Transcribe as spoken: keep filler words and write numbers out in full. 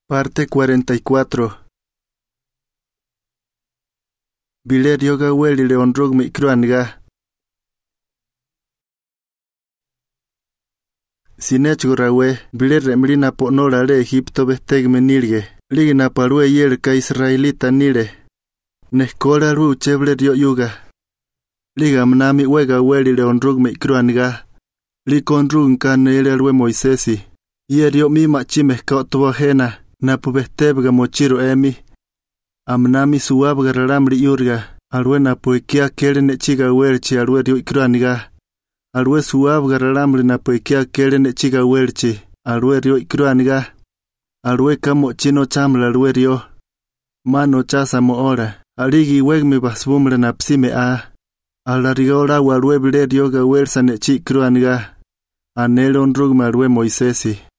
Parte cuarenta y cuatro. Biler yoga weli leon rug mi kruanga. Sinech gurawe, biler remlina po nora le Egipto besteg menilge. Ligna parue yel ka israelita nile. Neskola ru chebler yo yuga. Liga mnami wega weli leon rug mi kruanga. Likon rung kan ele alwe Moisesi. Yer yo mi machime ka tuwa hena. Na pubestebga mochiro emi. Amnami suabga raramri yurga. Alwe na poikia kele ne chiga welchi alwe rio ikruaniga. Alwe suabga raramri na poikia kele ne chiga welchi alwe rio ikruaniga. Alwe kamo chino chamla alwe rio. Mano chasa mo ora. Aligi wegmi basbumre na psime a. Alarigola walwe bile rio ga welsa ne chi ikruaniga. Anele on rugma alwe Moisesi.